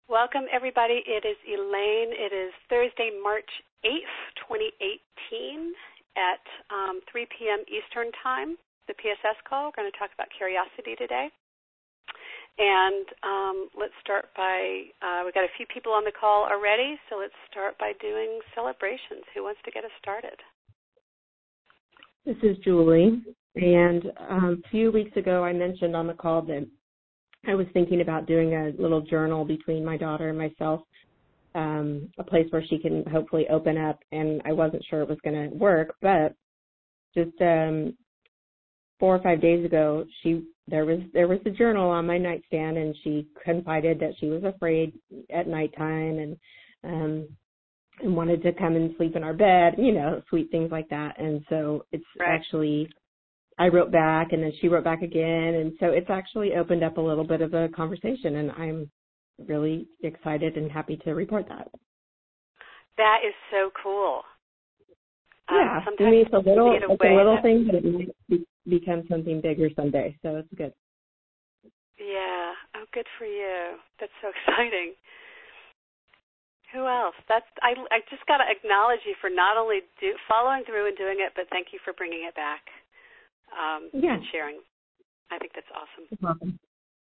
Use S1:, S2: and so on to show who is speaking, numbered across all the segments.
S1: Welcome, everybody. It is Elaine. It is Thursday, March 8th, 2018 at 3 p.m. Eastern Time, the PSS call. We're going to talk about curiosity today. And let's start by, we've got a few people on the call already, so let's start by doing celebrations. Who wants to get us started?
S2: This is Julie. And a few weeks ago, I mentioned on the call that I was thinking about doing a little journal between my daughter and myself, a place where she can hopefully open up, and I wasn't sure it was going to work, but just 4 or 5 days ago, there was a journal on my nightstand, and she confided that she was afraid at nighttime and wanted to come and sleep in our bed, sweet things like that. And so it's actually, I wrote back, and then she wrote back again, and so it's actually opened up a little bit of a conversation, and I'm really excited and happy to report that.
S1: That is so cool.
S2: Yeah, to me it's a little thing, but it might become something bigger someday, so it's good.
S1: Yeah, oh, good for you. That's so exciting. Who else? I just got to acknowledge you for not only following through and doing it, but thank you for bringing it back. And sharing. I think that's awesome.
S2: You're welcome.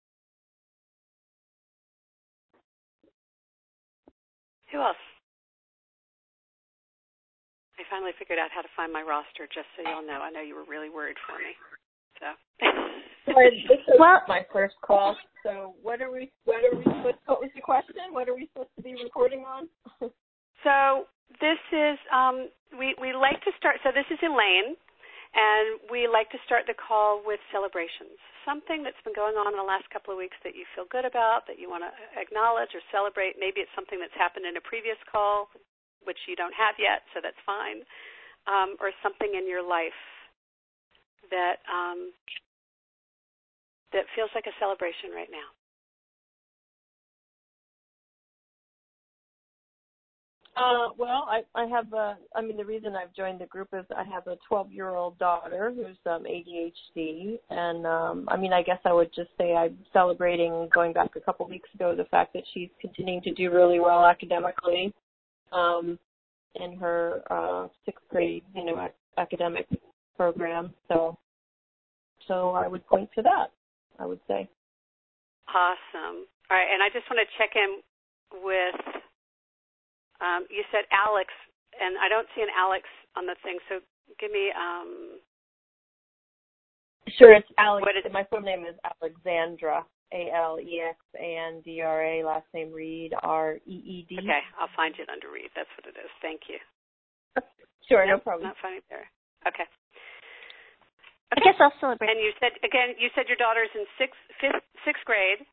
S1: Who else? I finally figured out how to find my roster, just so y'all know. I know you were really worried for me. So.
S3: This is my first call. So what was the question? What are we supposed to be reporting on?
S1: So this is, we like to start, so this is Elaine. And we like to start the call with celebrations, something that's been going on in the last couple of weeks that you feel good about, that you want to acknowledge or celebrate. Maybe it's something that's happened in a previous call, which you don't have yet, so that's fine, or something in your life that that feels like a celebration right now.
S3: I have the reason I've joined the group is I have a 12-year-old daughter who's ADHD, and I guess I would just say I'm celebrating, going back a couple weeks ago, the fact that she's continuing to do really well academically in her 6th grade, academic program. So I would point to that, I would say.
S1: Awesome. All right, and I just want to check in with... you said Alex, and I don't see an Alex on the thing, so give me...
S3: Sure, it's Alex. My full name is Alexandra, Alexandra, last name Reed, Reed.
S1: Okay, I'll find it under Reed. That's what it is. Thank you.
S3: Sure, no problem.
S1: Not finding it there. Okay.
S4: I guess I'll celebrate.
S1: And you said your daughter's in sixth grade.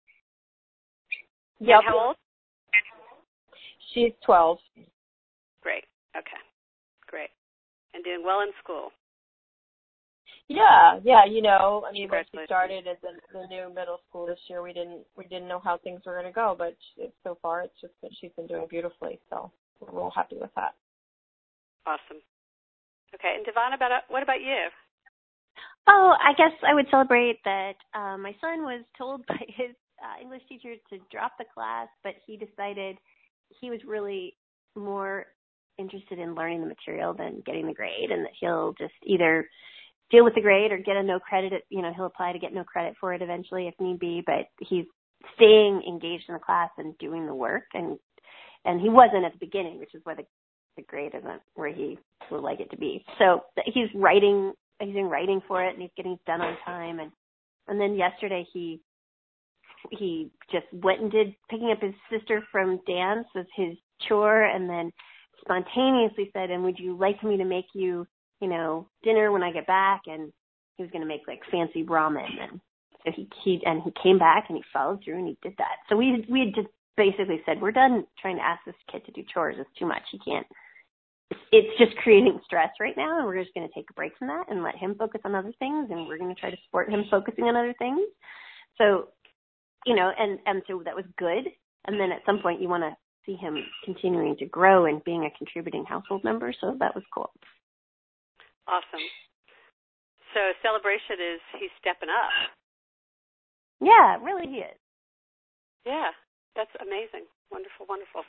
S3: Yep.
S1: And how old?
S3: She's 12.
S1: Great. Okay. Great. And doing well in school.
S3: Yeah. When she started at the new middle school this year, we didn't know how things were going to go, but so far it's just that she's been doing beautifully. So we're real happy with that.
S1: Awesome. Okay. And Devon, what about you?
S4: Oh, I guess I would celebrate that my son was told by his English teacher to drop the class, but he decided he was really more interested in learning the material than getting the grade, and that he'll just either deal with the grade or get a no credit. He'll apply to get no credit for it eventually if need be, but he's staying engaged in the class and doing the work, and he wasn't at the beginning, which is why the grade isn't where he would like it to be. So he's writing for it, and he's getting it done on time, and then yesterday he just went and did picking up his sister from dance as his chore, and then spontaneously said, and would you like me to make you, dinner when I get back? And he was going to make like fancy ramen. And so he came back and he followed through and he did that. So we had just basically said, we're done trying to ask this kid to do chores. It's too much. He can't. It's just creating stress right now, and we're just going to take a break from that and let him focus on other things, and we're going to try to support him focusing on other things. So, and so that was good. And then at some point you want to see him continuing to grow and being a contributing household member. So that was cool.
S1: Awesome. So celebration is he's stepping up.
S4: Yeah, really he is.
S1: Yeah. That's amazing. Wonderful, wonderful.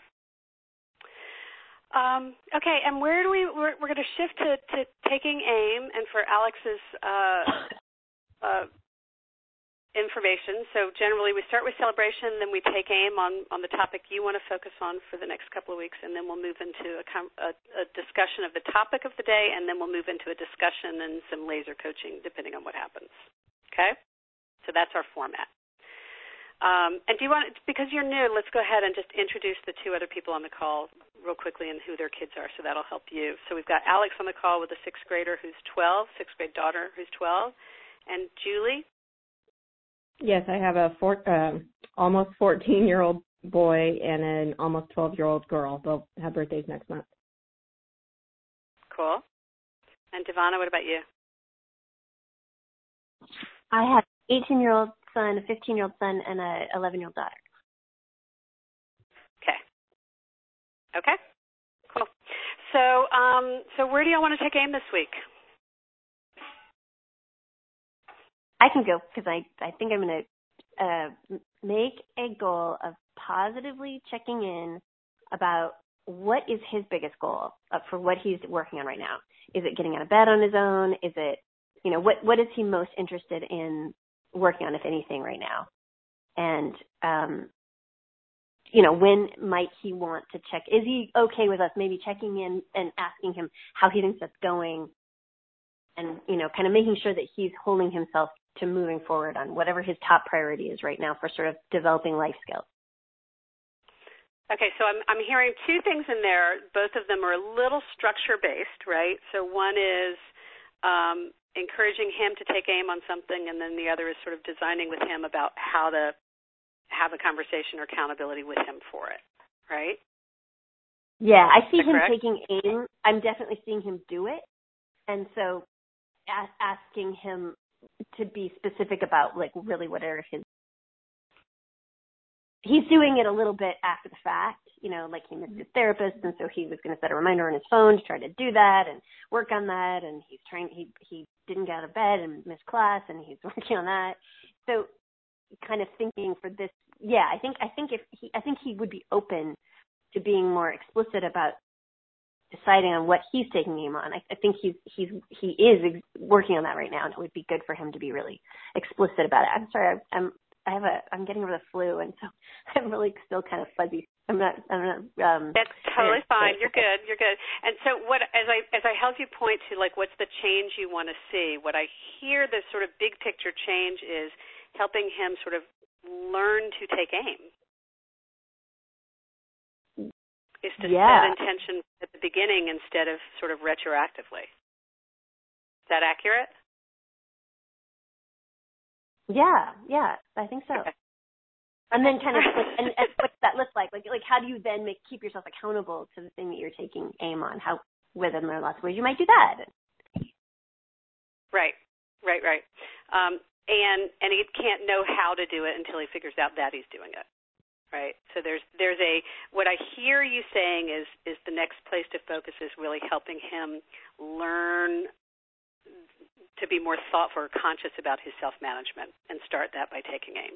S1: Okay, and we're going to shift to taking aim, and for Alex's information. So generally we start with celebration, then we take aim on the topic you want to focus on for the next couple of weeks, and then we'll move into a discussion of the topic of the day, and then we'll move into a discussion and some laser coaching depending on what happens. Okay? So that's our format. And do you want, because you're new, let's go ahead and just introduce the two other people on the call real quickly and who their kids are, so that'll help you. So we've got Alex on the call with a sixth grader who's 12, sixth grade daughter who's 12, and Julie.
S2: Yes, I have a almost 14-year-old boy and an almost 12-year-old girl. They'll have birthdays next month.
S1: Cool. And Devonna, what about you?
S4: I have an 18-year-old son, a 15-year-old son, and an 11-year-old daughter.
S1: Okay. Cool. So where do y'all want to take aim this week?
S4: I can go because I think I'm going to make a goal of positively checking in about what is his biggest goal for what he's working on right now. Is it getting out of bed on his own? Is it, what is he most interested in working on, if anything, right now? And, when might he want to check? Is he okay with us maybe checking in and asking him how he thinks that's going? And, kind of making sure that he's holding himself to moving forward on whatever his top priority is right now for sort of developing life skills.
S1: Okay, so I'm hearing two things in there. Both of them are a little structure-based, right? So one is encouraging him to take aim on something, and then the other is sort of designing with him about how to have a conversation or accountability with him for it, right?
S4: Yeah, I see him
S1: correct?
S4: taking aim. I'm definitely seeing him do it. And so asking him to be specific about, like, really what are his... He's doing it a little bit after the fact, like he missed his therapist, and so he was going to set a reminder on his phone to try to do that and work on that, and he didn't get out of bed and missed class, and he's working on that. So kind of thinking for this, I think he would be open to being more explicit about deciding on what he's taking aim on. I think he is working on that right now, and it would be good for him to be really explicit about it. I'm sorry, I'm getting over the flu, and so I'm really still kind of fuzzy. I'm not.
S1: That's totally fine. You're good. And so, what as I held you point to, like, what's the change you want to see? What I hear, the sort of big picture change is helping him sort of learn to take aim. Is to set intention at the beginning instead of sort of retroactively. Is that accurate?
S4: Yeah, I think so.
S1: Okay.
S4: And then kind of, and what does that look like? Like how do you then keep yourself accountable to the thing that you're taking aim on? How, whether there are lots of ways you might do that.
S1: Right. And he can't know how to do it until he figures out that he's doing it. Right. So there's what I hear you saying is the next place to focus is really helping him learn to be more thoughtful or conscious about his self-management, and start that by taking aim.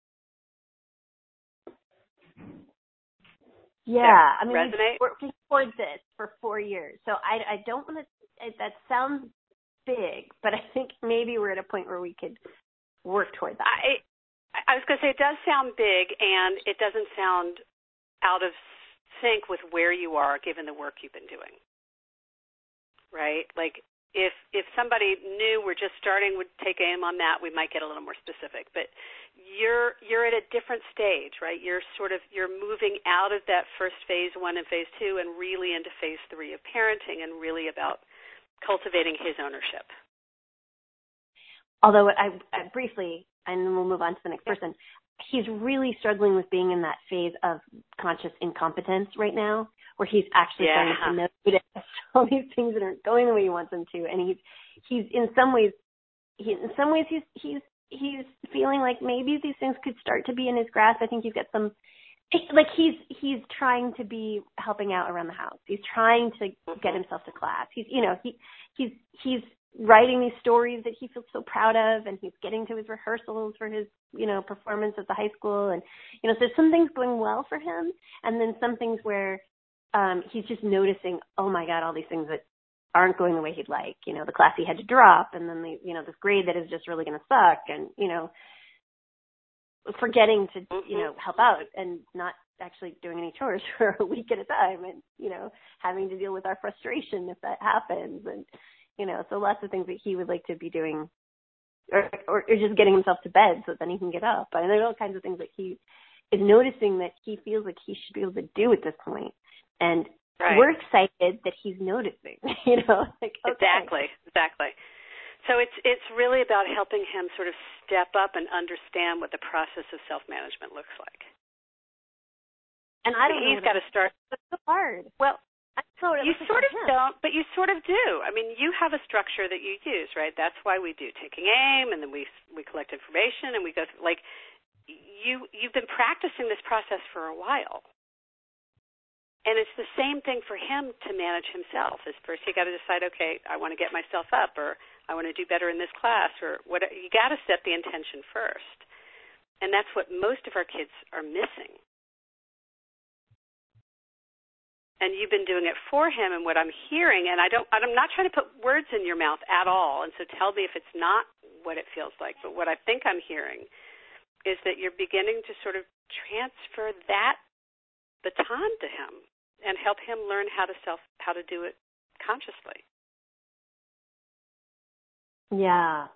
S4: Yeah, I mean,
S1: resonate?
S4: we're working towards this for 4 years, so I don't want to. That sounds big, but I think maybe we're at a point where we could work toward that.
S1: I was going to say it does sound big, and it doesn't sound out of sync with where you are given the work you've been doing, right? Like if somebody new were just starting would take aim on that, we might get a little more specific. But you're at a different stage, right? You're moving out of that first phase 1 and phase 2 and really into phase 3 of parenting, and really about cultivating his ownership.
S4: Although I briefly, and then we'll move on to the next person, he's really struggling with being in that phase of conscious incompetence right now, where he's actually starting to notice all these things that aren't going the way he wants them to, and he's in some ways he's feeling like maybe these things could start to be in his grasp. I think he's got some, like he's trying to be helping out around the house. He's trying to get himself to class. He's writing these stories that he feels so proud of, and he's getting to his rehearsals for his, performance at the high school. And, so some things going well for him, and then some things where he's just noticing, oh my God, all these things that aren't going the way he'd like. The class he had to drop, and then this grade that is just really going to suck, and, forgetting to, help out and not actually doing any chores for a week at a time, and, having to deal with our frustration if that happens. And, so lots of things that he would like to be doing, or just getting himself to bed so then he can get up. And there's all kinds of things that he is noticing that he feels like he should be able to do at this point. And we're excited that he's noticing, like, okay.
S1: Exactly. So it's really about helping him sort of step up and understand what the process of self-management looks like.
S4: And I don't know.
S1: He's got to start.
S4: It's so hard.
S1: Well,
S4: you
S1: sort of don't, but you sort of do. I mean, you have a structure that you use, right? That's why we do taking aim, and then we collect information, and we go through, like, you've been practicing this process for a while. And it's the same thing for him to manage himself. Is first you got to decide, okay, I want to get myself up, or I want to do better in this class, or whatever. You got to set the intention first. And that's what most of our kids are missing. And you've been doing it for him, and what I'm hearing, and I'm not trying to put words in your mouth at all, and so tell me if it's not what it feels like, but what I think I'm hearing is that you're beginning to sort of transfer that baton to him and help him learn how to do it consciously.
S4: Yeah.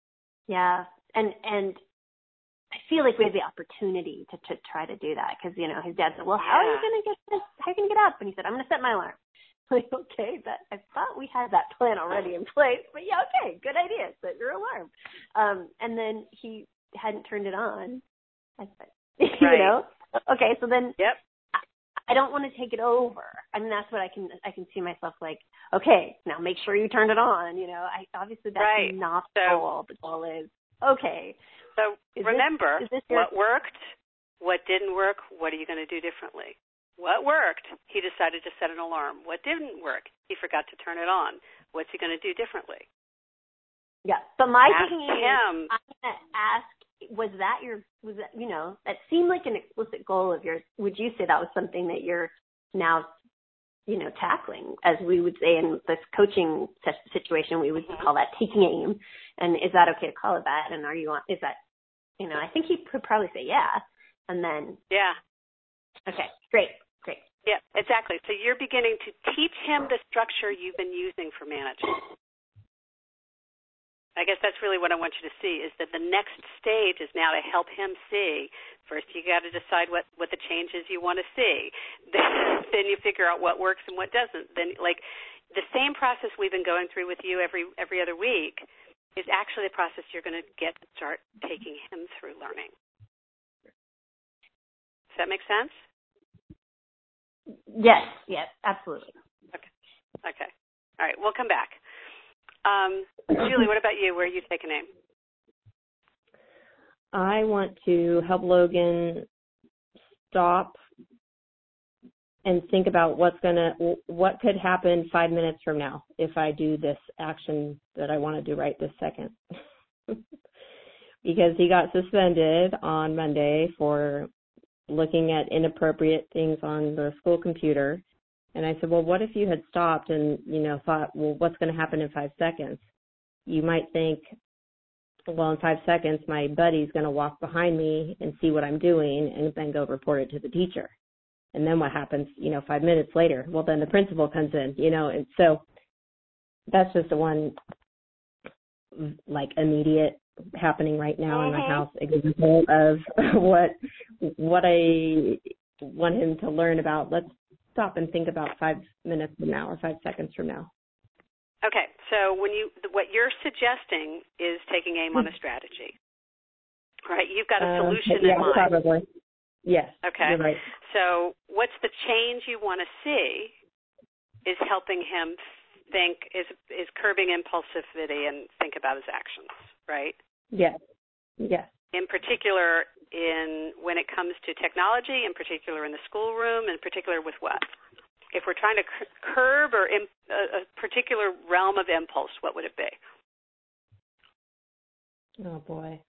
S4: And I feel like we have the opportunity to try to do that, because, his dad said, well, how are you going to get this? How are you going to get up? And he said, I'm going to set my alarm. Like, okay, I thought we had that plan already in place, but yeah, okay, good idea. Set your alarm. And then he hadn't turned it on. I said, okay, so then I don't want to take it over. I mean, that's what I can see myself like, okay, now make sure you turn it on. Obviously that's not the goal. The goal is, okay.
S1: So remember, what worked, what didn't work, what are you going to do differently? What worked? He decided to set an alarm. What didn't work? He forgot to turn it on. What's he going to do differently?
S4: Yeah. But my thinking is, I'm going to ask, that seemed like an explicit goal of yours. Would you say that was something that you're now, tackling, as we would say in this coaching situation, we would call that taking aim. And is that okay to call it that? And is that, I think he could probably say yeah. And then. Yeah. Okay, great.
S1: Yeah, exactly. So you're beginning to teach him the structure you've been using for managing. I guess that's really what I want you to see, is that the next stage is now to help him see. First, you got to decide what the changes you want to see. Then you figure out what works and what doesn't. Then, like, the same process we've been going through with you every other week is actually the process you're going to get to start taking him through learning. Does that make sense?
S4: Yes, absolutely.
S1: Okay. All right, we'll come back. Julie, what about you? Where are you taking aim?
S2: I want to help Logan stop and think about what could happen 5 minutes from now if I do this action that I want to do right this second. Because he got suspended on Monday for looking at inappropriate things on the school computer. And I said, well, what if you had stopped and, thought, well, what's going to happen in 5 seconds? You might think, well, in 5 seconds, my buddy's going to walk behind me and see what I'm doing and then go report it to the teacher. And then what happens, 5 minutes later? Well, then the principal comes in, and so that's just the one, like, immediate happening right now in my house example of what I want him to learn about. Let's stop and think about 5 minutes from now or 5 seconds from now.
S1: Okay, so what you're suggesting is taking aim on a strategy, right? You've got a solution in mind.
S2: Probably. Yes.
S1: Okay.
S2: You're right.
S1: So what's the change you want to see is helping him think, is curbing impulsivity and think about his actions, right?
S2: Yes.
S1: In particular, when it comes to technology, in particular in the schoolroom, in particular with what? If we're trying to curb or a particular realm of impulse, what would it be?
S2: Oh boy.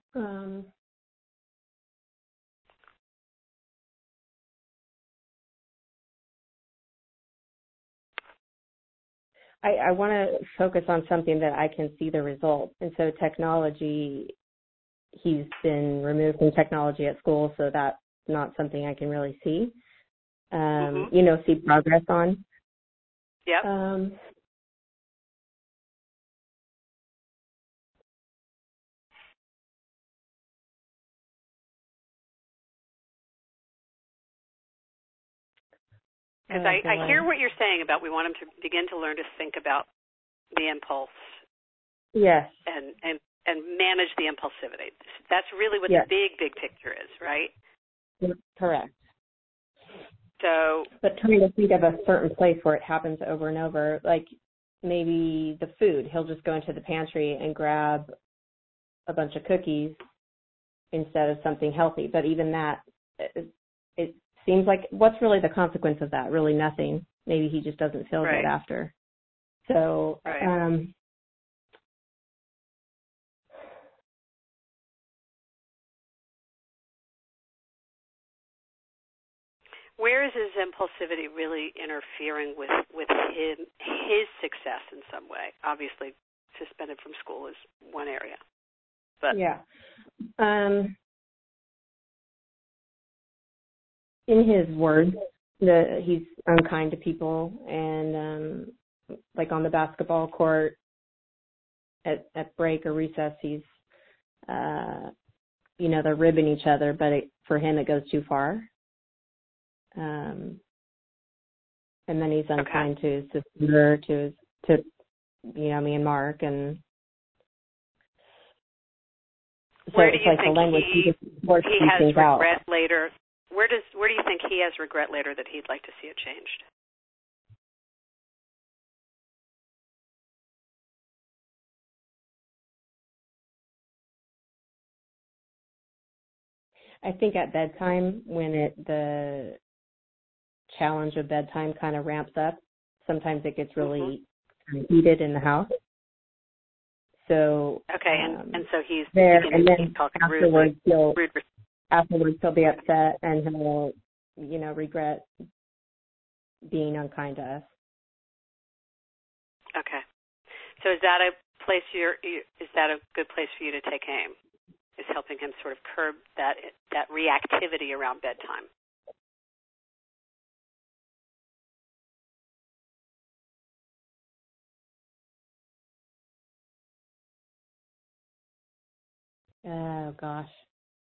S2: I want to focus on something that I can see the result. And so technology, he's been removed from technology at school, so that's not something I can really see, see progress on.
S1: Yep. Because I hear what you're saying about we want him to begin to learn to think about the impulse.
S2: Yes.
S1: And manage the impulsivity. That's really what the big picture is, right?
S2: Correct.
S1: So,
S2: but trying to think of a certain place where it happens over and over, like maybe the food. He'll just go into the pantry and grab a bunch of cookies instead of something healthy. But even that, it seems like, what's really the consequence of that? Really nothing. Maybe he just doesn't feel good after. So,
S1: where is his impulsivity really interfering with his success in some way? Obviously, suspended from school is one area. But
S2: in his words, he's unkind to people, and like on the basketball court at break or recess, he's they're ribbing each other, but for him it goes too far. And then he's unkind to his sister, to me and Mark, and so
S1: where do
S2: it's
S1: you
S2: like
S1: think
S2: the language
S1: he has regret
S2: out.
S1: later? Where do you think he has regret later that he'd like to see it changed?
S2: I think at bedtime, when the challenge of bedtime kind of ramps up, sometimes it gets really heated in the house. So
S1: and so he's
S2: there, and then
S1: talking
S2: afterwards
S1: rude.
S2: He'll be upset, and he'll regret being unkind to us.
S1: Okay, so is that a place is that a good place for you to take aim? Is helping him sort of curb that reactivity around bedtime?
S2: Oh gosh.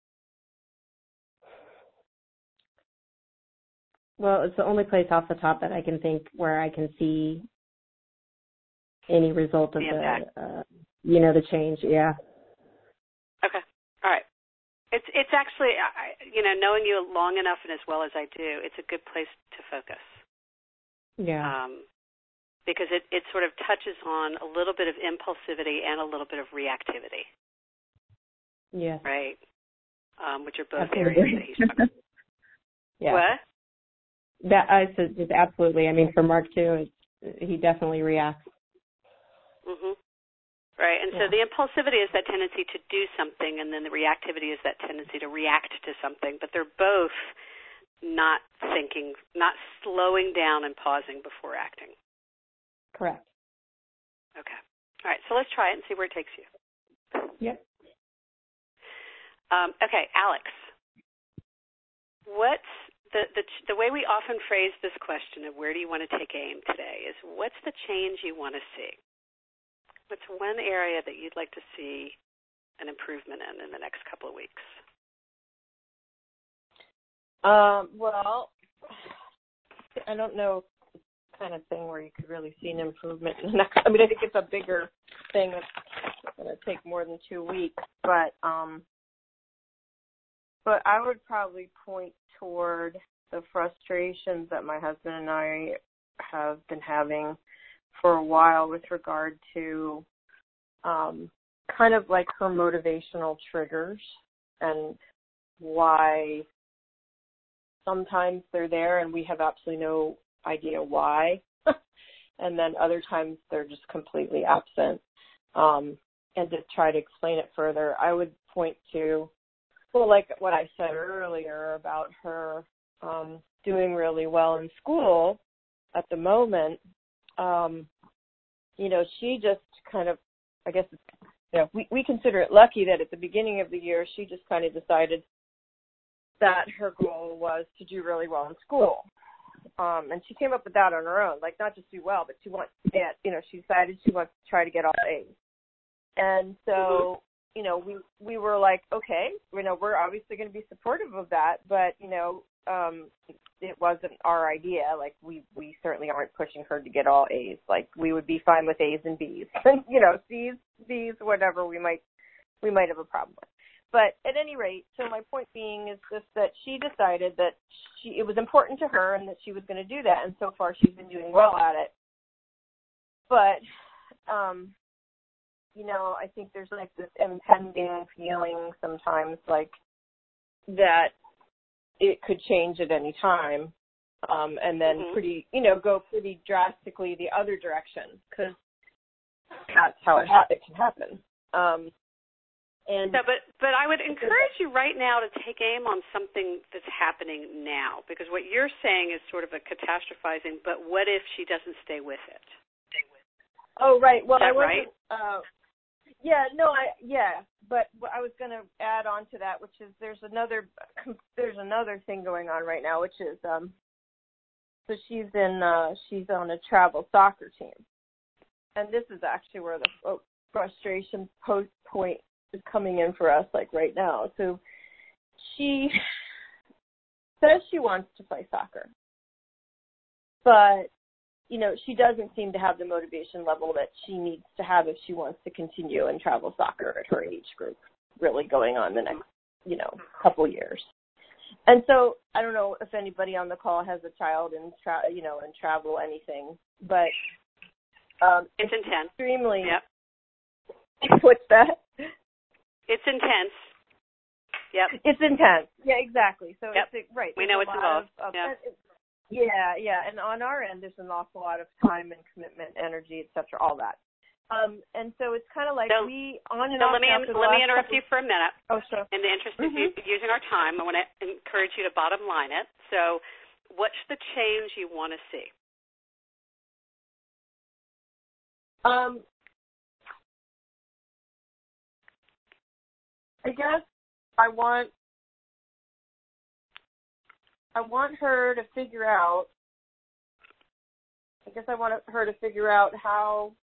S2: Well, it's the only place off the top that I can think where I can see any result of the change. Yeah.
S1: Okay. All right. It's actually, knowing you long enough and as well as I do, it's a good place to focus.
S2: Yeah.
S1: Because it sort of touches on a little bit of impulsivity and a little bit of reactivity.
S2: Yes.
S1: Right. Which are both
S2: absolutely.
S1: areas that he's talking about.
S2: Yeah.
S1: What?
S2: That I said absolutely. I mean, for Mark too, he definitely reacts.
S1: Mhm. Right, and so the impulsivity is that tendency to do something, and then the reactivity is that tendency to react to something. But they're both not thinking, not slowing down and pausing before acting.
S2: Correct.
S1: Okay. All right. So let's try it and see where it takes you.
S2: Yep.
S1: Okay, Alex. What's the way we often phrase this question of where do you want to take aim today is what's the change you want to see? What's one area that you'd like to see an improvement in the next couple of weeks?
S3: Well, I don't know kind of thing where you could really see an improvement in the next. I mean, I think it's a bigger thing that's going to take more than 2 weeks, but I would probably point toward the frustrations that my husband and I have been having for a while with regard to kind of like her motivational triggers and why sometimes they're there and we have absolutely no idea why. And then other times they're just completely absent. And to try to explain it further, I would point to, well, like what I said earlier about her doing really well in school at the moment. She just kind of, I guess, we consider it lucky that at the beginning of the year, she just kind of decided that her goal was to do really well in school. And she came up with that on her own, like not just do well, but she wants to get, she decided she wants to try to get all A's. And so, we were like, okay, we're obviously going to be supportive of that, but, it wasn't our idea. Like we certainly aren't pushing her to get all A's. Like we would be fine with A's and B's, C's, B's, whatever we might have a problem with. But at any rate, so my point being is just that she decided that it was important to her and that she was going to do that. And so far she's been doing well at it. But, I think there's like this impending feeling sometimes like that it could change at any time. And then go pretty drastically the other direction, because that's how it can happen.
S1: But I would encourage you right now to take aim on something that's happening now, because what you're saying is sort of a catastrophizing, but what if she doesn't stay with it?
S3: Oh, right. Well,
S1: is that right?
S3: But I was going to add on to that, which is there's another thing going on right now, which is so she's on a travel soccer team, and this is actually where the frustration point is coming in for us, like right now. So she says she wants to play soccer, but she doesn't seem to have the motivation level that she needs to have if she wants to continue in travel soccer at her age group, really going on the next, couple years. And so I don't know if anybody on the call has a child in travel anything, but
S1: it's intense.
S3: Extremely.
S1: Yep.
S3: What's that?
S1: It's intense. Yep.
S3: It's intense. Yeah, exactly. So
S1: yep.
S3: It's right.
S1: We know it's involved.
S3: Yeah. And on our end, there's an awful lot of time and commitment, energy, et cetera, all that. And so it's kind of like
S1: let me interrupt you for a minute.
S3: Oh, sure.
S1: In the interest of using our time, I want to encourage you to bottom line it. So what's the change you want to see? I guess I want her to figure out. How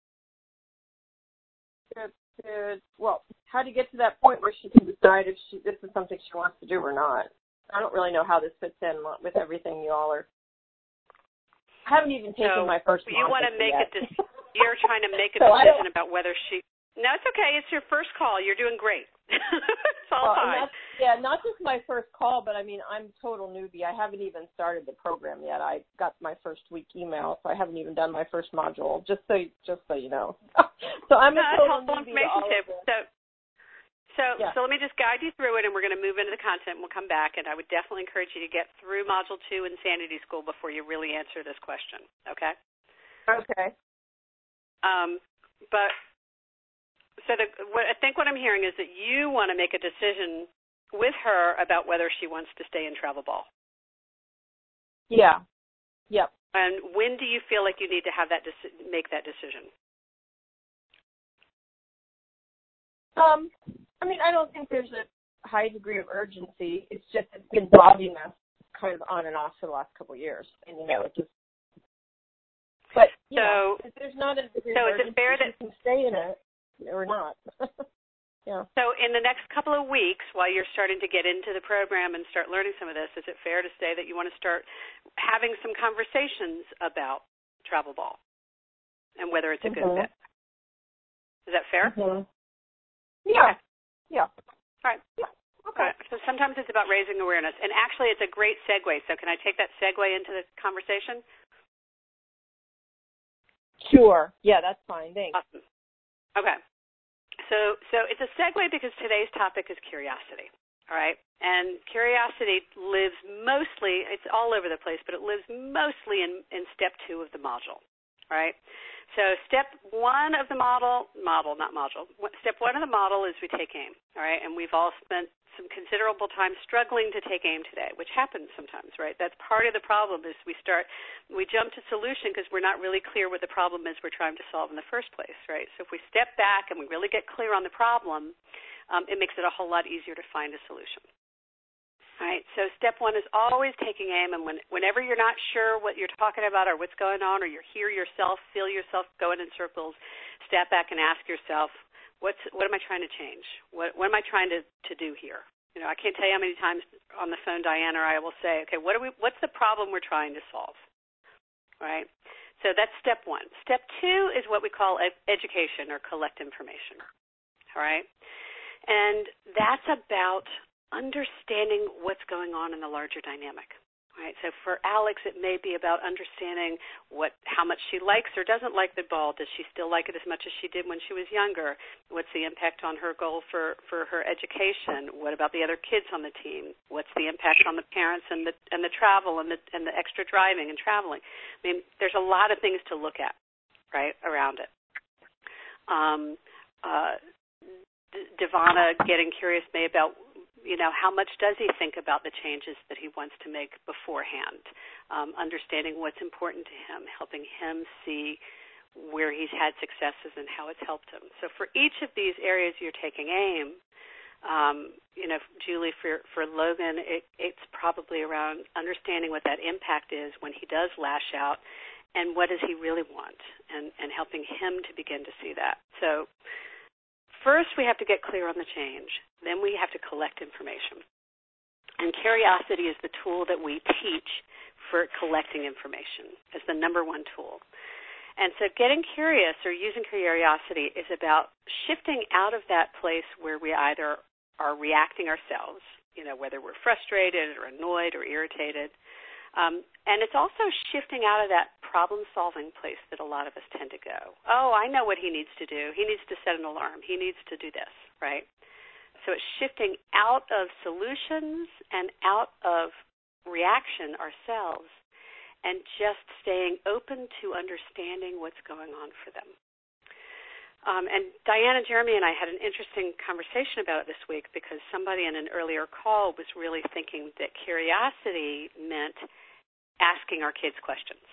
S1: how to get to that point where she can decide if this is something she wants to do or not. I don't really know how this fits in with everything you all are. I haven't even taken my first. You want to make a decision. You're trying to make a decision about whether she. No, it's okay. It's your first call. You're doing great. It's all fine.
S3: Not just my first call, but I mean, I'm total newbie. I haven't even started the program yet. I got my first week email, so I haven't even done my first module. Just so you know. So I'm a total newbie to all of this.
S1: So let me just guide you through it, and we're going to move into the content, and we'll come back. And I would definitely encourage you to get through Module 2 Insanity School before you really answer this question. Okay?
S3: Okay.
S1: I think what I'm hearing is that you want to make a decision with her about whether she wants to stay in travel ball.
S3: Yeah. Yep.
S1: And when do you feel like you need to have make that decision?
S3: I mean, I don't think there's a high degree of urgency. It's just it's been bothering us kind of on and off for the last couple of years, and it just. But if there's not a degree of urgency,
S1: is it fair that
S3: you can stay in it or not? Yeah.
S1: So in the next couple of weeks, while you're starting to get into the program and start learning some of this, is it fair to say that you want to start having some conversations about travel ball and whether it's a good fit? Is that fair?
S3: Mm-hmm. Yeah.
S1: Okay.
S3: Yeah.
S1: All right.
S3: Yeah. Okay.
S1: All right. So sometimes it's about raising awareness. And actually, it's a great segue. So can I take that segue into the conversation?
S3: Sure. Yeah, that's fine. Thanks.
S1: Awesome. Okay. So it's a segue because today's topic is curiosity. all right? And curiosity lives mostly, it's all over the place, but it lives mostly in step 2 of the module, all right? So step 1 of the step 1 of the model is we take aim, all right? And we've all spent some considerable time struggling to take aim today, which happens sometimes, right? That's part of the problem is we jump to solution because we're not really clear what the problem is we're trying to solve in the first place, right? So if we step back and we really get clear on the problem, it makes it a whole lot easier to find a solution. All right, so step 1 is always taking aim, and whenever you're not sure what you're talking about or what's going on, or you hear yourself, feel yourself going in circles, step back and ask yourself, what am I trying to change? What am I trying to do here? You know, I can't tell you how many times on the phone Diane or I will say, okay, what's the problem we're trying to solve? All right, so that's step 1. Step 2 is what we call education or collect information. All right, and that's about understanding what's going on in the larger dynamic, right? So for Alex, it may be about understanding how much she likes or doesn't like the ball. Does she still like it as much as she did when she was younger? What's the impact on her goal for her education? What about the other kids on the team? What's the impact on the parents and the travel and the extra driving and traveling? I mean, there's a lot of things to look at, right, around it. Devana getting curious maybe about, you know, how much does he think about the changes that he wants to make beforehand, understanding what's important to him, helping him see where he's had successes and how it's helped him. So for each of these areas you're taking aim, you know, Julie, for Logan, it's probably around understanding what that impact is when he does lash out and what does he really want and helping him to begin to see that. So first, we have to get clear on the change. Then we have to collect information. And curiosity is the tool that we teach for collecting information as the number 1 tool. And so getting curious or using curiosity is about shifting out of that place where we either are reacting ourselves, you know, whether we're frustrated or annoyed or irritated. And it's also shifting out of that problem-solving place that a lot of us tend to go. Oh, I know what he needs to do. He needs to set an alarm. He needs to do this, right? So it's shifting out of solutions and out of reaction ourselves and just staying open to understanding what's going on for them. And Diana, Jeremy, and I had an interesting conversation about it this week because somebody in an earlier call was really thinking that curiosity meant asking our kids questions.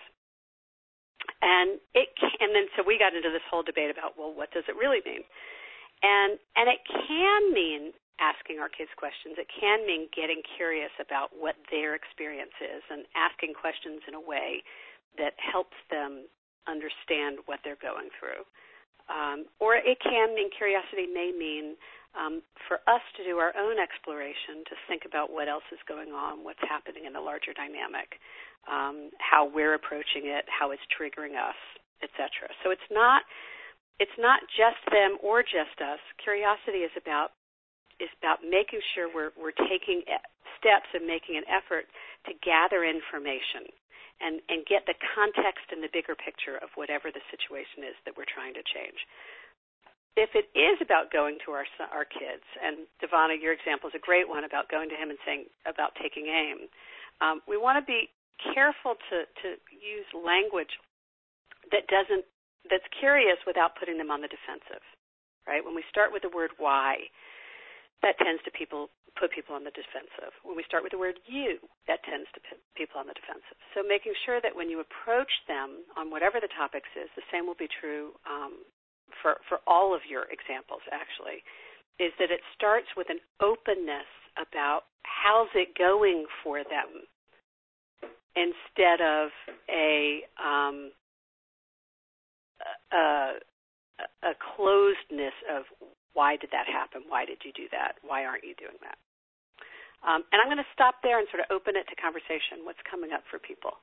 S1: And then so we got into this whole debate about, well, what does it really mean? And it can mean asking our kids questions. It can mean getting curious about what their experience is and asking questions in a way that helps them understand what they're going through. Or it can mean, curiosity may mean for us to do our own exploration, to think about what else is going on, what's happening in the larger dynamic, how we're approaching it, how it's triggering us, etc. So it's not just them or just us. Curiosity is about making sure we're taking steps and making an effort to gather information and get the context and the bigger picture of whatever the situation is that we're trying to change. If it is about going to our kids, and Devana, your example is a great one about going to him and saying about taking aim, we want to be careful to use language that's curious without putting them on the defensive, right? When we start with the word why, that tends to put people on the defensive. When we start with the word you, that tends to put people on the defensive. So making sure that when you approach them on whatever the topics is, the same will be true for all of your examples, actually, is that it starts with an openness about how's it going for them instead of a closedness of why did that happen? Why did you do that? Why aren't you doing that? And I'm going to stop there and sort of open it to conversation. What's coming up for people?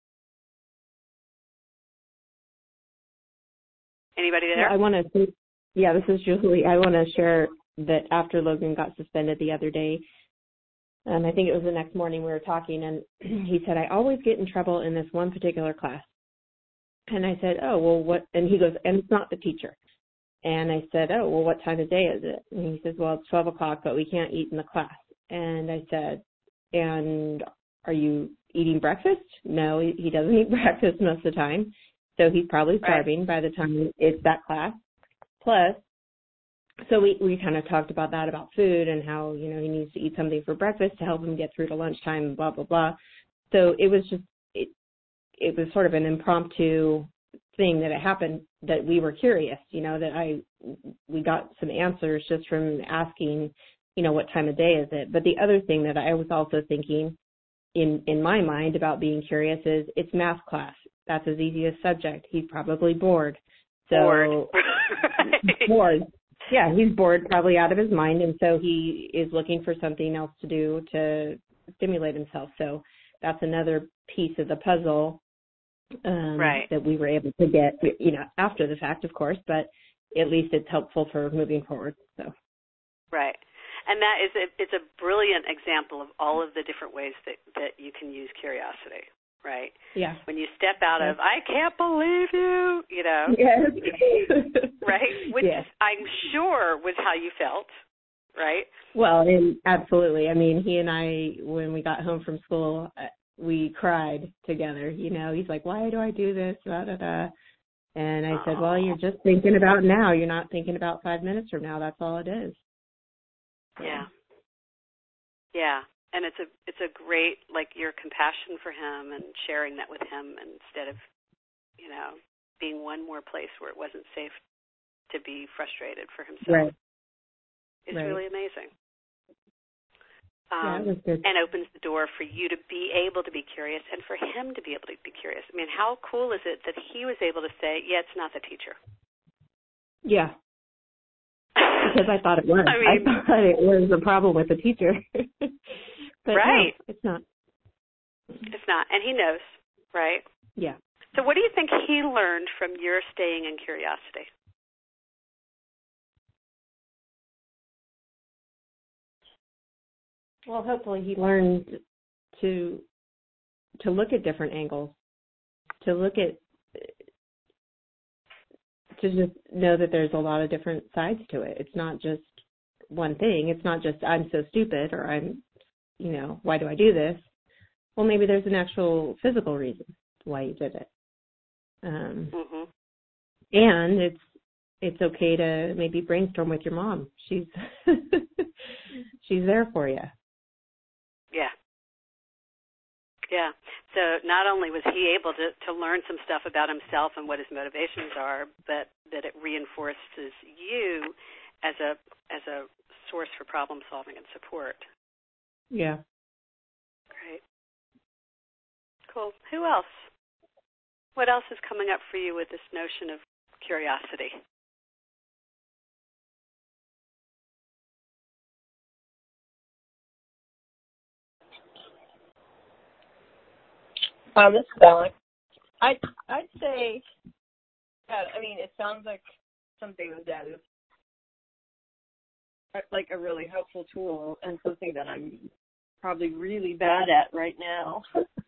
S1: Anybody there?
S2: This is Julie. I want to share that after Logan got suspended the other day, and I think it was the next morning we were talking, and he said, I always get in trouble in this one particular class. And I said, oh, well, what? And he goes, and it's not the teacher. And I said, oh, well, what time of day is it? And he says, well, it's 12 o'clock, but we can't eat in the class. And I said, and are you eating breakfast? No, he doesn't eat breakfast most of the time. So he's probably starving by the time it's that class. Plus, so we kind of talked about that, about food and how, he needs to eat something for breakfast to help him get through to lunchtime, blah, blah, blah. So it was just, it was sort of an impromptu thing that it happened, that we were curious, that we got some answers just from asking, what time of day is it. But the other thing that I was also thinking in my mind about being curious is it's math class. That's his easiest subject. He's probably bored. So bored. Yeah, he's bored, probably out of his mind, and so he is looking for something else to do to stimulate himself. So that's another piece of the puzzle that we were able to get, after the fact, of course, but at least it's helpful for moving forward. So.
S1: Right. And that is it's a brilliant example of all of the different ways that you can use curiosity, right?
S2: Yeah.
S1: When you step out of, I can't believe you,
S2: Yes.
S1: right? Which I'm sure was how you felt, right?
S2: Well, and absolutely. I mean, he and I, when we got home from school, we cried together. He's like, why do I do this? Da, da, da. And I said, well, you're just thinking about now. You're not thinking about 5 minutes from now. That's all it is.
S1: Yeah. Yeah. And it's a great, your compassion for him and sharing that with him instead of, being one more place where it wasn't safe to be frustrated for himself.
S2: Right.
S1: It's really amazing.
S2: Yeah, it was good.
S1: And opens the door for you to be able to be curious and for him to be able to be curious. I mean, how cool is it that he was able to say, yeah, it's not the teacher?
S2: Yeah. Because I thought it was. I thought it was a problem with the teacher. But
S1: right.
S2: No, it's not.
S1: It's not. And he knows, right?
S2: Yeah.
S1: So what do you think he learned from your staying in curiosity?
S2: Well, hopefully he learned to look at different angles, to just know that there's a lot of different sides to it. It's not just one thing. It's not just I'm so stupid or I'm, why do I do this? Well, maybe there's an actual physical reason why you did it. And it's okay to maybe brainstorm with your mom. She's she's there for you.
S1: Yeah. Yeah. So not only was he able to learn some stuff about himself and what his motivations are, but that it reinforces you as a source for problem solving and support.
S2: Yeah.
S1: Great. Cool. Who else? What else is coming up for you with this notion of curiosity?
S3: This is Alex. I'd say that, it sounds like something that is like a really helpful tool and something that I'm probably really bad at right now.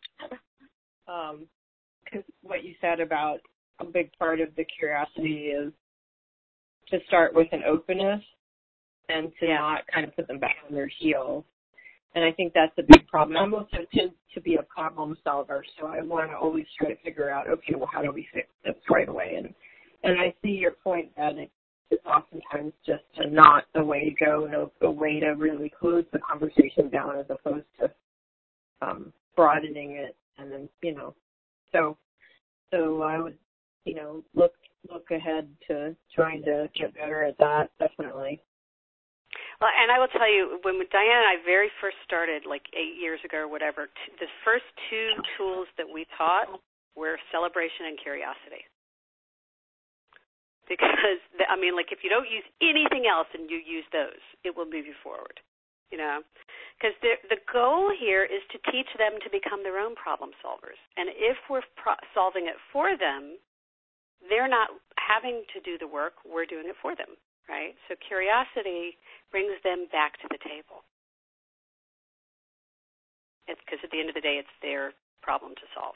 S3: Because what you said about a big part of the curiosity is to start with an openness and to not kind of put them back on their heels. And I think that's a big problem. I'm also tend to be a problem solver, so I want to always try to figure out, okay, well, how do we fix this right away? And I see your point that it's oftentimes just not the way to go and a way to really close the conversation down as opposed to broadening it. And then, so I would, look ahead to trying to get better at that, definitely.
S1: Well, and I will tell you, when Diane and I very first started, 8 years ago or whatever, the first two tools that we taught were celebration and curiosity. Because, if you don't use anything else and you use those, it will move you forward, Because the goal here is to teach them to become their own problem solvers. And if we're solving it for them, they're not having to do the work, we're doing it for them. Right? So curiosity brings them back to the table. It's because at the end of the day, it's their problem to solve.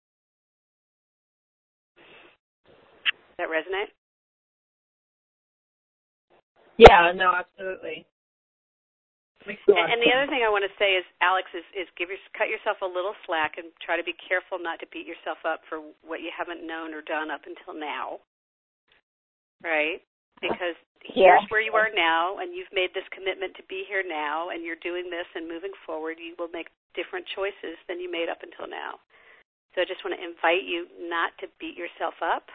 S1: Does that resonate?
S3: Yeah, no, absolutely.
S1: And the other thing I want to say is, Alex, is cut yourself a little slack and try to be careful not to beat yourself up for what you haven't known or done up until now, right? Because here's where you are now, and you've made this commitment to be here now, and you're doing this and moving forward. You will make different choices than you made up until now. So I just want to invite you not to beat yourself up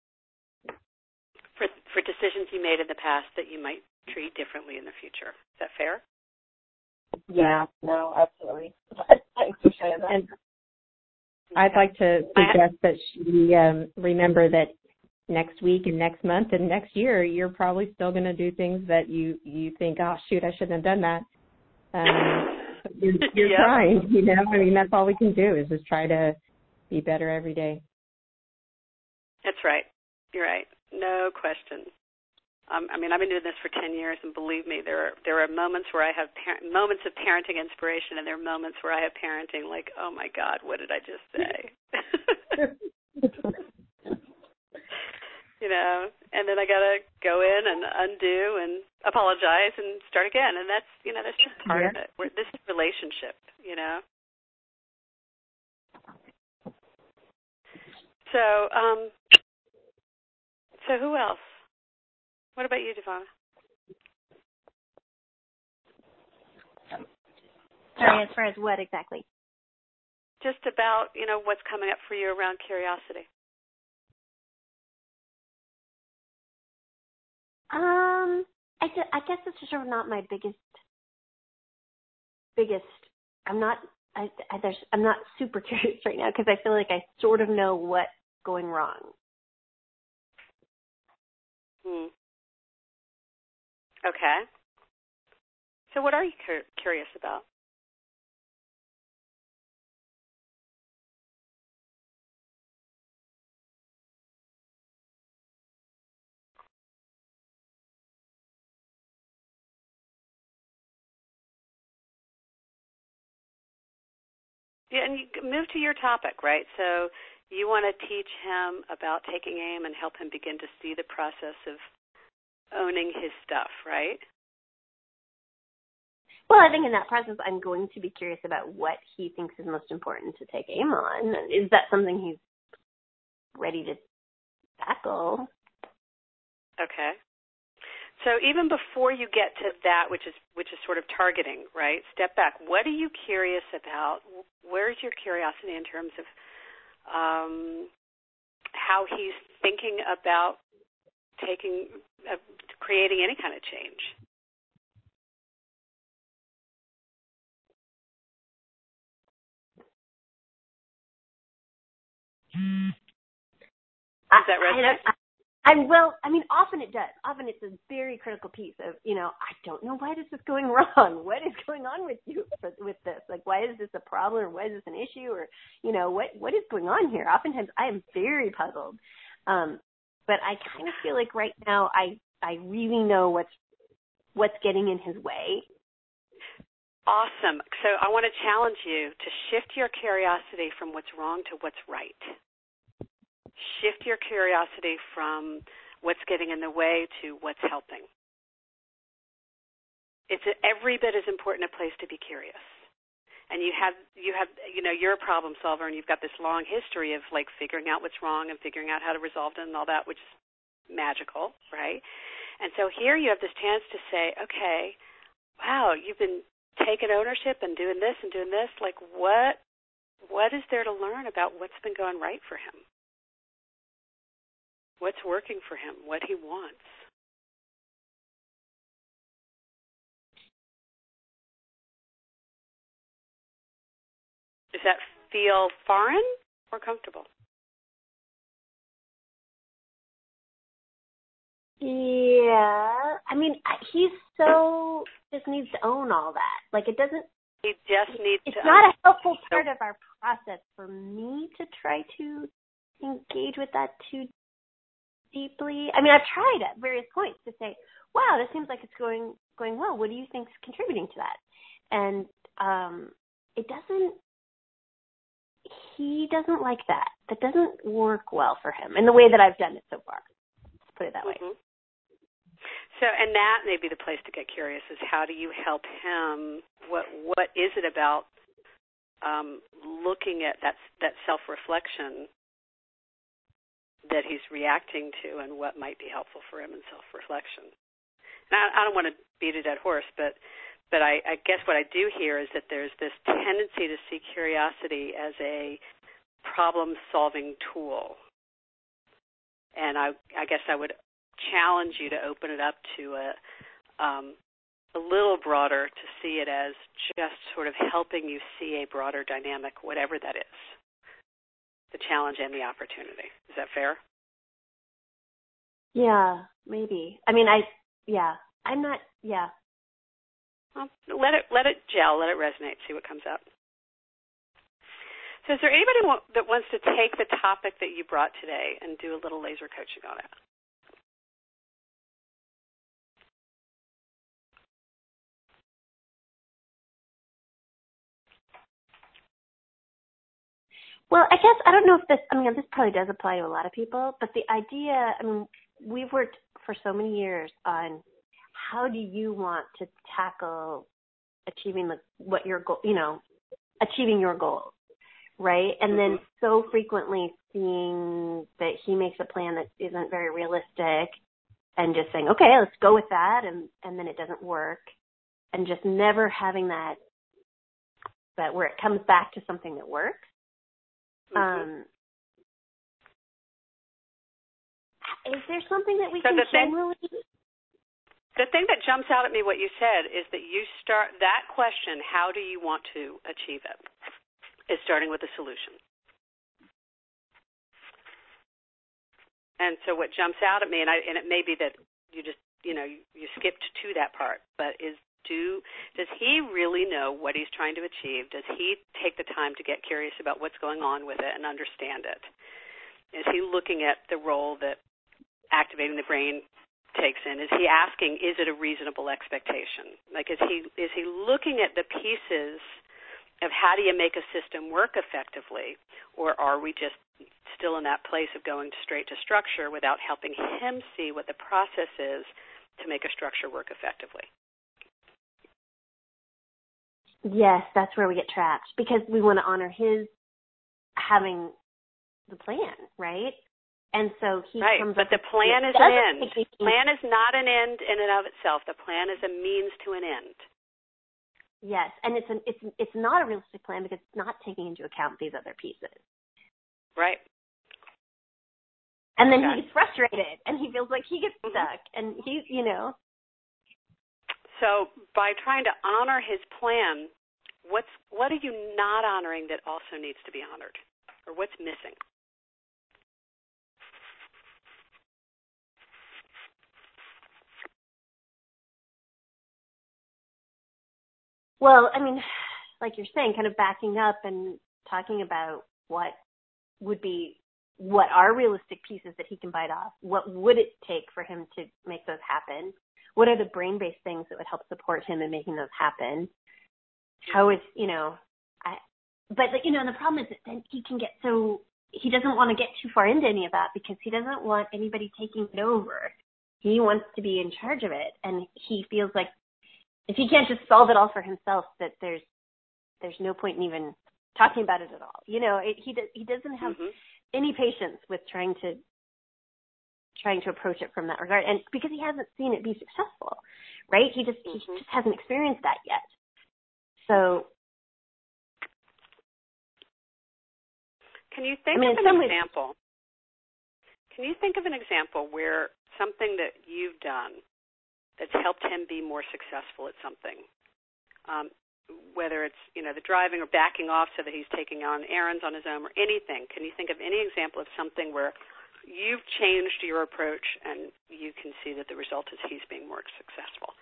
S1: for decisions you made in the past that you might treat differently in the future. Is that fair?
S3: Yeah, no, absolutely. Thanks for saying that.
S2: And I'd like to suggest that she remember that next week and next month and next year, you're probably still going to do things that you think, oh, shoot, I shouldn't have done that. You're trying, you know. I mean, that's all we can do is just try to be better every day.
S1: That's right. You're right. No question. I mean, I've been doing this for 10 years, and believe me, there are moments where I have moments of parenting inspiration, and there are moments where I have parenting like, oh my God, what did I just say? You know, and then I gotta go in and undo and apologize and start again, and that's just part of it. This is relationship, you know. So who else? What about you, Devonna?
S4: Sorry, as far as what exactly?
S1: Just about, what's coming up for you around curiosity.
S4: I guess it's just sort of not my biggest. I'm not super curious right now because I feel like I sort of know what's going wrong.
S1: Okay. So what are you curious about? Yeah, and you move to your topic, right? So you want to teach him about taking aim and help him begin to see the process of owning his stuff, right?
S4: Well, I think in that process, I'm going to be curious about what he thinks is most important to take aim on. Is that something he's ready to tackle?
S1: Okay. So even before you get to that, which is sort of targeting, right? Step back. What are you curious about? Where's your curiosity in terms of how he's thinking about creating any kind of change? Does that resonate?
S4: Often it does. Often it's a very critical piece of, I don't know why this is going wrong. What is going on with you with this? Like, why is this a problem, or why is this an issue, or, what is going on here? Oftentimes I am very puzzled. But I kind of feel like right now I really know what's getting in his way.
S1: Awesome. So I want to challenge you to shift your curiosity from what's wrong to what's right. Shift your curiosity from what's getting in the way to what's helping. It's every bit as important a place to be curious. And you're a problem solver, and you've got this long history of like figuring out what's wrong and figuring out how to resolve it and all that, which is magical, right? And so here you have this chance to say, okay, wow, you've been taking ownership and doing this and doing this. Like, what is there to learn about what's been going right for him? What's working for him? What he wants? Does that feel foreign or comfortable?
S4: Yeah. I mean, he just needs to own all that. Like, it doesn't.
S1: He just needs to.
S4: It's not a helpful part of our process for me to try to engage with that too deeply. I mean, I've tried at various points to say, wow, this seems like it's going well. What do you think's contributing to that? And it doesn't. He doesn't like that. That doesn't work well for him in the way that I've done it so far. Let's put it that way.
S1: So, and that may be the place to get curious, is how do you help him? What is it about looking at that self-reflection that he's reacting to, and what might be helpful for him in self-reflection? And I don't want to beat a dead horse, but I guess what I do hear is that there's this tendency to see curiosity as a problem-solving tool. And I guess I would challenge you to open it up to a little broader, to see it as just sort of helping you see a broader dynamic, whatever that is, the challenge and the opportunity. Is that fair?
S4: Yeah, maybe. I mean, I'm not, yeah.
S1: Well, let it gel, let it resonate, see what comes up. So is there anybody that wants to take the topic that you brought today and do a little laser coaching on it?
S4: Well, I guess, I don't know if this probably does apply to a lot of people, but the idea, we've worked for so many years on how do you want to tackle achieving achieving your goals, right? And then so frequently seeing that he makes a plan that isn't very realistic and just saying, okay, let's go with that, and then it doesn't work, and just never having that where it comes back to something that works. Is there something that we can generally...
S1: The thing that jumps out at me, what you said, is that you start that question, how do you want to achieve it, is starting with a solution. And so what jumps out at me, and it may be that you just, you skipped to that part, but does he really know what he's trying to achieve? Does he take the time to get curious about what's going on with it and understand it? Is he looking at the role that activating the brain takes in? Is he asking, is it a reasonable expectation? Like, is he looking at the pieces of how do you make a system work effectively, or are we just still in that place of going straight to structure without helping him see what the process is to make a structure work effectively?
S4: Yes, that's where we get trapped, because we want to honor his having the plan, right? And so he comes up.
S1: But the plan is an end. The plan is not an end in and of itself. The plan is a means to an end.
S4: Yes, and it's not a realistic plan because it's not taking into account these other pieces.
S1: Right.
S4: And then he's frustrated, and he feels like he gets stuck, and he's,
S1: So by trying to honor his plan, what are you not honoring that also needs to be honored, or what's missing?
S4: Well, like you're saying, kind of backing up and talking about what are realistic pieces that he can bite off. What would it take for him to make those happen? What are the brain-based things that would help support him in making those happen? How is, but the problem is that then he doesn't want to get too far into any of that because he doesn't want anybody taking it over. He wants to be in charge of it, and he feels like if he can't just solve it all for himself, that there's no point in even talking about it at all. He doesn't have any patience with trying to approach it from that regard, and because he hasn't seen it be successful, right? He just hasn't experienced that yet. So,
S1: can you think of an example? Can you think of an example where something that you've done that's helped him be more successful at something, whether it's, the driving or backing off so that he's taking on errands on his own or anything? Can you think of any example of something where you've changed your approach and you can see that the result is he's being more successful?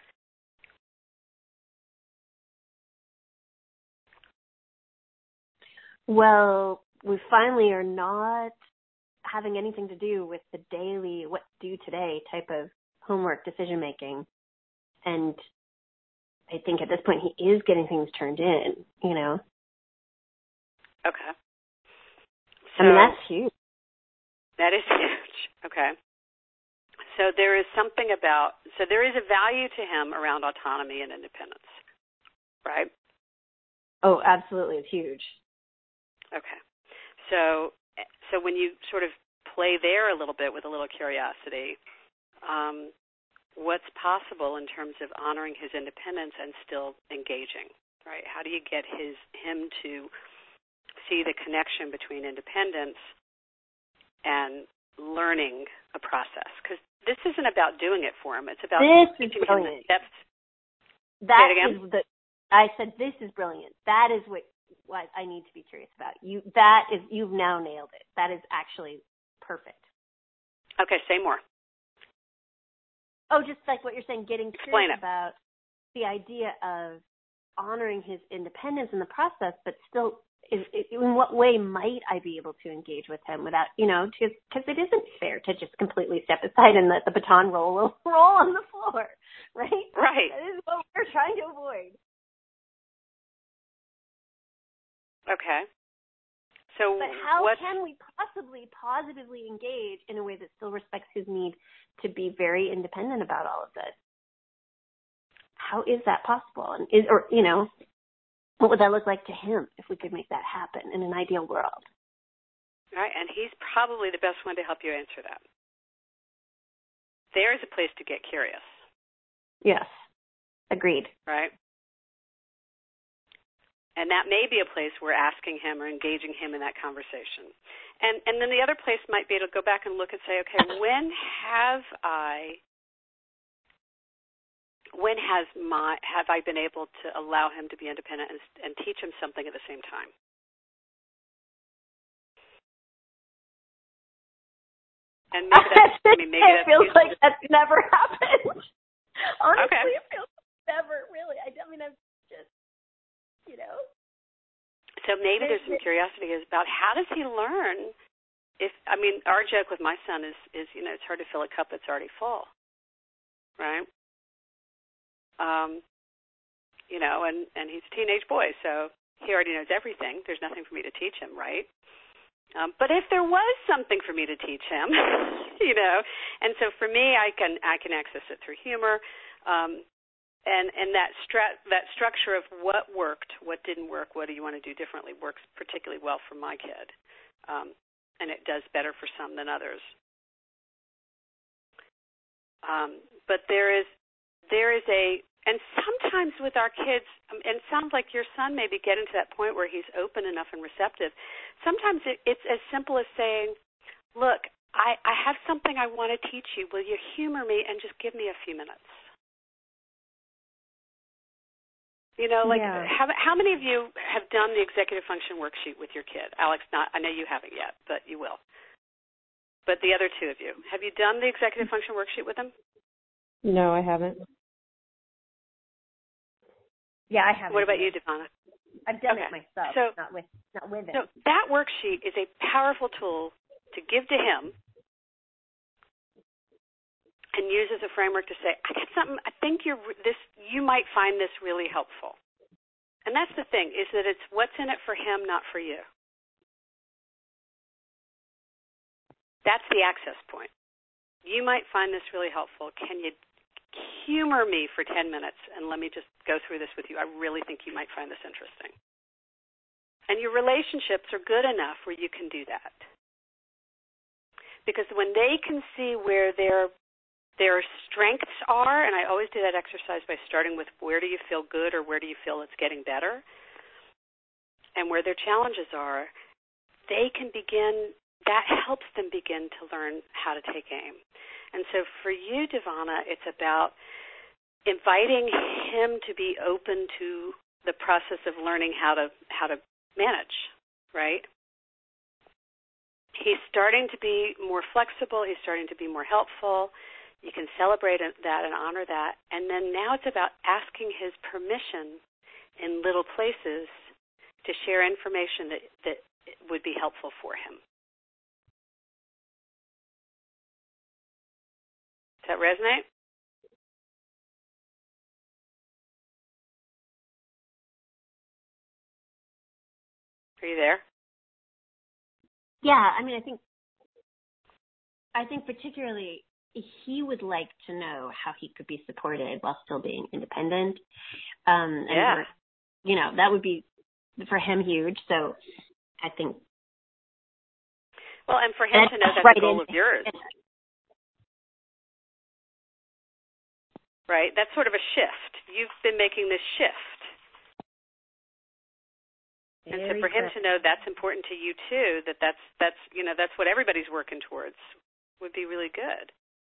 S4: Well, we finally are not having anything to do with the daily what do today type of homework decision making, and I think at this point he is getting things turned in.
S1: Okay. So,
S4: that's huge.
S1: That is huge. Okay. So there is something about, so there is a value to him around autonomy and independence, right?
S4: Oh, absolutely. It's huge.
S1: Okay. So when you sort of play there a little bit with a little curiosity, what's possible in terms of honoring his independence and still engaging, right? How do you get him to see the connection between independence and learning a process? Because this isn't about doing it for him. It's about teaching him the steps.
S4: I said this is brilliant. That is what I need to be curious about. You've now nailed it. That is actually perfect.
S1: Okay, say more.
S4: Oh, just like what you're saying, getting curious about the idea of honoring his independence in the process, but still, in what way might I be able to engage with him without, because it isn't fair to just completely step aside and let the baton roll on the floor, right?
S1: Right.
S4: That is what we're trying to avoid.
S1: Okay. So
S4: but how can we possibly positively engage in a way that still respects his need to be very independent about all of this? How is that possible? And what would that look like to him if we could make that happen in an ideal world?
S1: Right, and he's probably the best one to help you answer that. There's a place to get curious.
S4: Yes, agreed.
S1: Right? And that may be a place where asking him or engaging him in that conversation. And then the other place might be to go back and look and say, okay, when have I been able to allow him to be independent and teach him something at the same time? And maybe
S4: it feels like that's never happened. Honestly,
S1: okay.
S4: It feels like never really. I'm just,
S1: So maybe there's some curiosity about how does he learn? Our joke with my son is it's hard to fill a cup that's already full, right? And he's a teenage boy, so he already knows everything. There's nothing for me to teach him, right? But if there was something for me to teach him, and so for me, I can access it through humor, and that structure of what worked, what didn't work, what do you want to do differently works particularly well for my kid, and it does better for some than others. But there is and sometimes with our kids, and it sounds like your son maybe getting to that point where he's open enough and receptive. Sometimes it's as simple as saying, look, I have something I want to teach you. Will you humor me and just give me a few minutes? How many of you have done the executive function worksheet with your kid? Alex, I know you haven't yet, but you will. But the other two of you, have you done the executive function worksheet with them?
S2: No, I haven't.
S4: Yeah, I haven't.
S1: What about you, Devonna?
S4: I've done it myself, not with it.
S1: So that worksheet is a powerful tool to give to him and use as a framework to say, I got something, I think you might find this really helpful. And that's the thing, is that it's what's in it for him, not for you. That's the access point. You might find this really helpful. Can you humor me for 10 minutes and let me just go through this with you? I really think you might find this interesting. And your relationships are good enough where you can do that. Because when they can see where their strengths are, and I always do that exercise by starting with where do you feel good or where do you feel it's getting better, and where their challenges are, that helps them begin to learn how to take aim. And so for you, Devonna, it's about inviting him to be open to the process of learning how to manage, right? He's starting to be more flexible. He's starting to be more helpful. You can celebrate that and honor that. And then now it's about asking his permission in little places to share information that would be helpful for him. Does that resonate? Are you there?
S4: Yeah, I think particularly he would like to know how he could be supported while still being independent.
S1: Yeah.
S4: And that would be for him huge. So I think.
S1: Well, and for him to know that's a goal of yours. Right? That's sort of a shift. You've been making this shift. And so for him to know that's important to you too, that's what everybody's working towards, would be really good.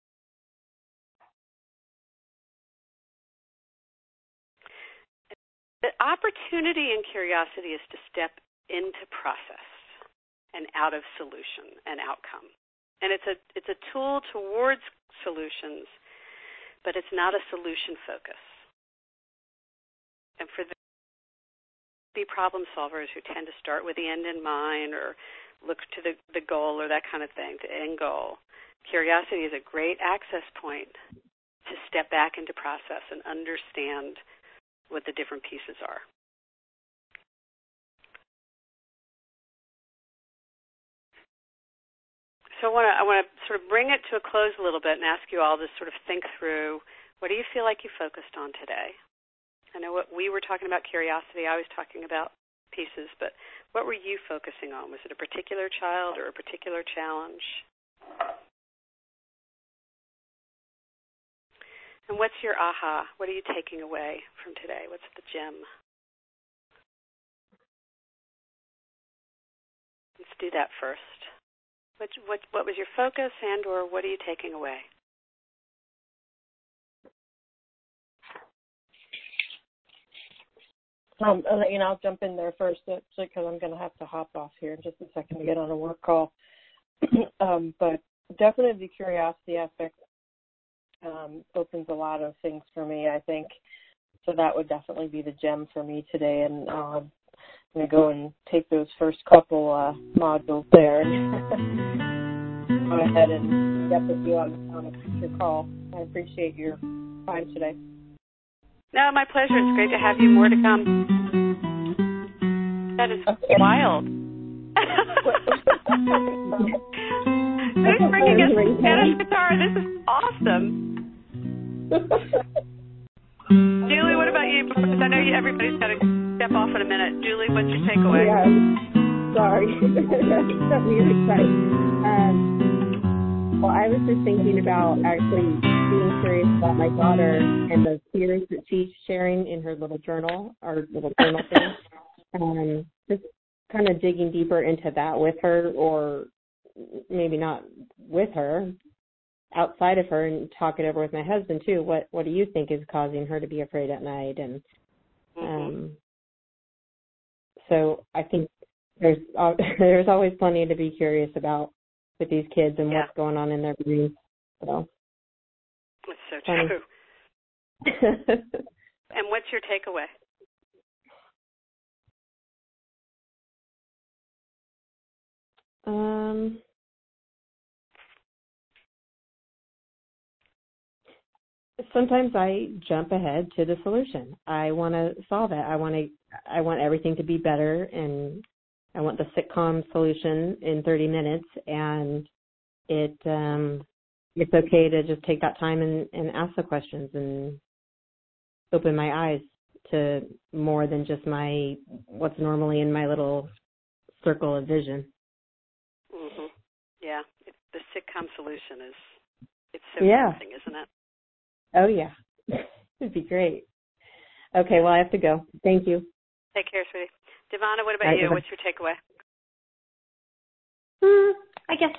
S1: The opportunity and curiosity is to step into process and out of solution and outcome. And it's a tool towards solutions, but it's not a solution focus. And for the problem solvers who tend to start with the end in mind or look to the goal or that kind of thing, the end goal, curiosity is a great access point to step back into process and understand what the different pieces are. So I want to sort of bring it to a close a little bit and ask you all to sort of think through, what do you feel like you focused on today? I know what we were talking about curiosity. I was talking about pieces, but what were you focusing on? Was it a particular child or a particular challenge? And what's your aha? What are you taking away from today? What's the gem? Let's do that first. What was your focus, and or what are you taking away?
S3: I'll jump in there first, because I'm going to have to hop off here in just a second to get on a work call. But definitely the curiosity aspect opens a lot of things for me, I think. So that would definitely be the gem for me today. And I'm going to go and take those first couple modules there. Go ahead and get with you on a future call. I appreciate your time today.
S1: No, my pleasure. It's great to have you. More to come. That is wild. Who's bringing us Spanish guitar? This is awesome. Julie, what about you? Because I know everybody's got to step off in a minute. Julie, what's your takeaway?
S2: Yeah, sorry. That music site. Well, I was just thinking about actually being curious about my daughter and the theories that she's sharing in her little journal, or little journal thing. Just kind of digging deeper into that with her, or maybe not with her, outside of her, and talk it over with my husband too. What do you think is causing her to be afraid at night? And so I think there's always plenty to be curious about with these kids and what's going on in their brains. So
S1: that's so true. And what's your takeaway?
S2: Sometimes I jump ahead to the solution. I want to solve it. I want everything to be better, and I want the sitcom solution in 30 minutes, and it's okay to just take that time and ask the questions and open my eyes to more than just what's normally in my little circle of vision.
S1: Mm-hmm. Yeah, the sitcom solution it's so tempting, isn't it?
S2: Oh, yeah. It'd be great. Okay, well, I have to go. Thank you.
S1: Take care, sweetie. Devonna, what about you? What's your takeaway?
S4: I guess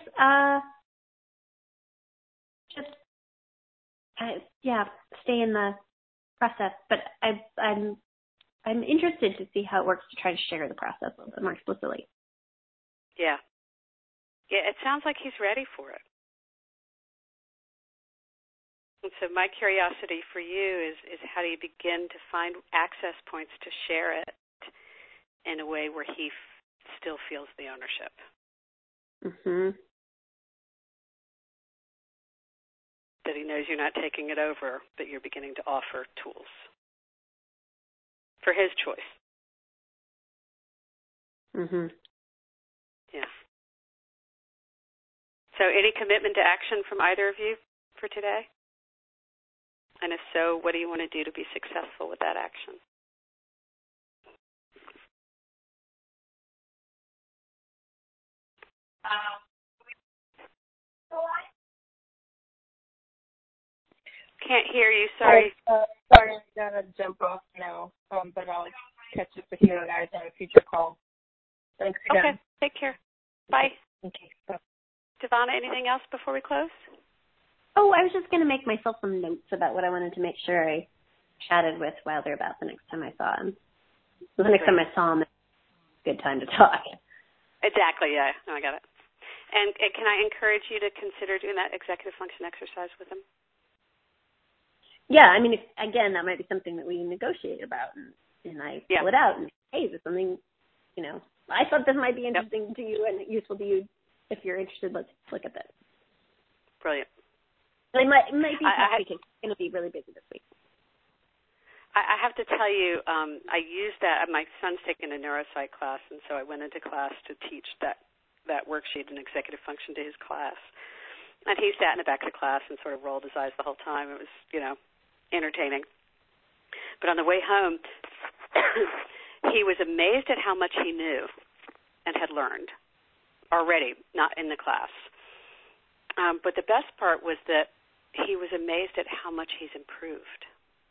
S4: stay in the process. But I'm interested to see how it works to try to share the process a little bit more explicitly.
S1: Yeah. Yeah, it sounds like he's ready for it. And so my curiosity for you is how do you begin to find access points to share it in a way where he still feels the ownership?
S4: Mm-hmm.
S1: That he knows you're not taking it over, but you're beginning to offer tools for his choice.
S4: Mm-hmm.
S1: Yeah. So any commitment to action from either of you for today? And if so, what do you want to do to be successful with that action? Can't hear you. Sorry.
S3: Sorry, I gotta jump off now. But I'll catch up with you guys on a future call. Thanks again.
S1: Okay. Take care. Bye.
S3: Okay. Bye.
S1: Devonna, anything else before we close?
S4: Oh, I was just going to make myself some notes about what I wanted to make sure I chatted with Wilder about the next time I saw him. The next time I saw him, it's a good time to talk.
S1: Exactly, yeah. No, I got it. And can I encourage you to consider doing that executive function exercise with him?
S4: Yeah, I mean, again, that might be something that we negotiate about, and I pull it out and, hey, is this something, I thought this might be interesting to you and useful to you. If you're interested, let's look at this.
S1: Brilliant.
S4: It might be tough because it's going to be really busy this week.
S1: I have to tell you, I used that. My son's taking a neuropsych class, and so I went into class to teach that worksheet in executive function to his class. And he sat in the back of the class and sort of rolled his eyes the whole time. It was, entertaining. But on the way home, he was amazed at how much he knew and had learned already, not in the class. But the best part was that he was amazed at how much he's improved.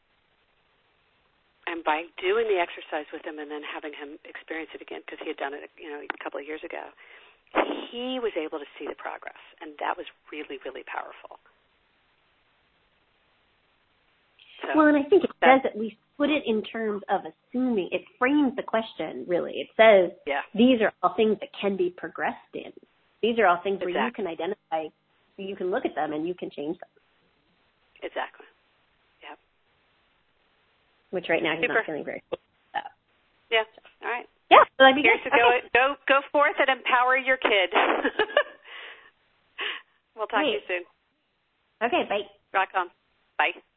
S1: And by doing the exercise with him and then having him experience it again, because he had done it, a couple of years ago, he was able to see the progress, and that was really, really powerful. So,
S4: well, and I think it says that we put it in terms of assuming. It frames the question, really. It says these are all things that can be progressed in. These are all things where you can identify, you can look at them, and you can change them.
S1: Exactly. Yep.
S4: Which right now he's not feeling very good about.
S1: Yeah. All right.
S4: Yeah, so that'd be good.
S1: So go forth and empower your kid. We'll talk to you soon.
S4: Okay, bye.
S1: Rock on. Bye.